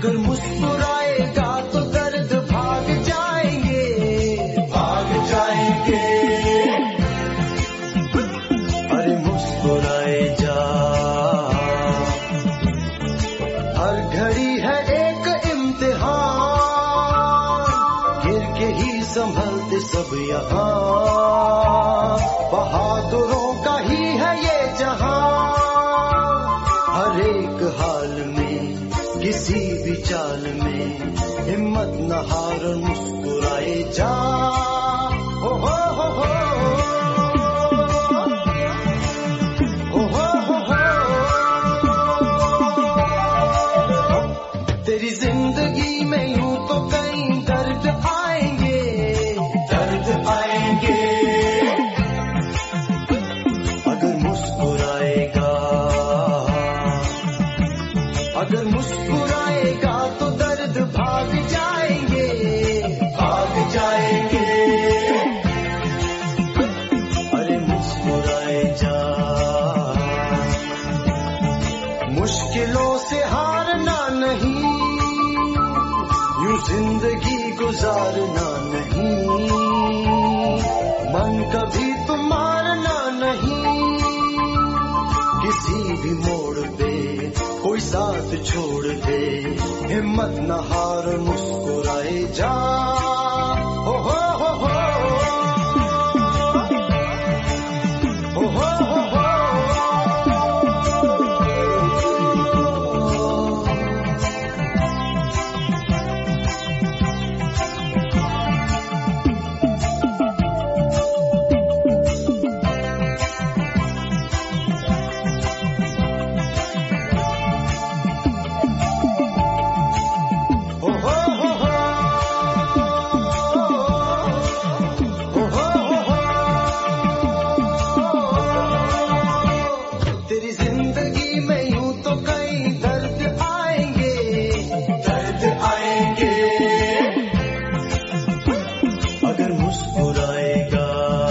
अगर मुस्कुराएगा तो दर्द भाग जाएंगे, भाग जाएंगे। अरे मुस्कुराए जा, हर घड़ी है एक इम्तिहान, गिर के ही संभलते सब यहाँ, बहादुरों का ही है ये जहां। हर एक हाल में, किसी भी चाल में, हिम्मत न हार, मुस्कुराए जा। हो हो हो हो, हो हो हो हो। तेरी जिंदगी में यूं तो कई दर्द आएंगे, दर्द आएंगे। अगर मुस्कुराएगा, अगर मुस्कुराएगा तो दर्द भाग जाएंगे, भाग जाएंगे। अरे मुस्कुराए जा, मुश्किलों से हारना नहीं, यूं जिंदगी गुजारना नहीं, मन कभी तो मारना नहीं। किसी भी मोड़ पे कोई साथ छोड़ दे, हिम्मत न हार, मुस्कुराए जा। हो हो हो हो, हो हो हो हो। तेरी जिंदगी में यूं तो कई दर्द आएंगे, दर्द आएंगे। अगर मुस्कुराएगा,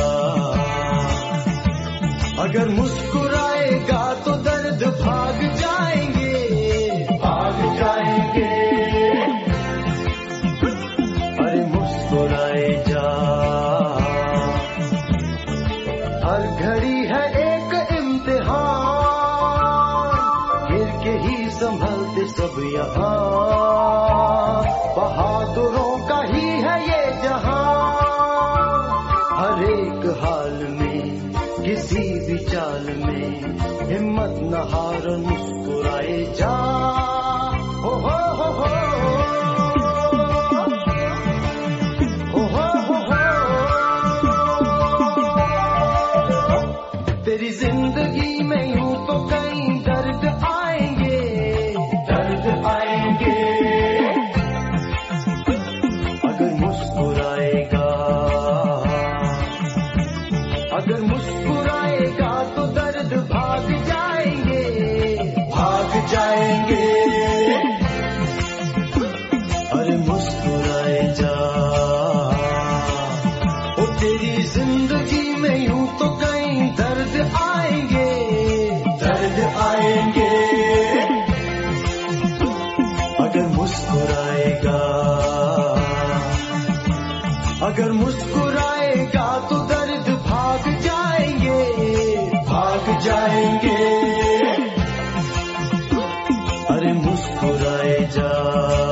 अगर मुस्कुराएगा तो दर्द भाग जाएंगे, भाग जाएंगे। अरे मुस्कुराए जा, हर घड़ी है एक इम्तिहान, गिर के ही संभलते सब यहाँ, बहादुरों का ही है ये जहां। हर एक हाल में, किसी भी चाल में, हिम्मत न हार, मुस्कुराए जा। हो हो हो हो, हो हो हो हो। तेरी जिंदगी में यूं तो कई दर्द आएंगे, दर्द आएंगे। अगर मुस्कुराएगा, अगर मुस्कुराएगा तो दर्द भाग जाएंगे, भाग जाएंगे। अरे मुस्कुराए जा, ओ तेरी जिंदगी में यूं तो कई दर्द आएंगे, दर्द आएंगे। अगर मुस्कुराएगा, अगर मुस्कुराएगा तो दर्द भाग जाएंगे, भाग जाएंगे। अरे मुस्कुराए जा।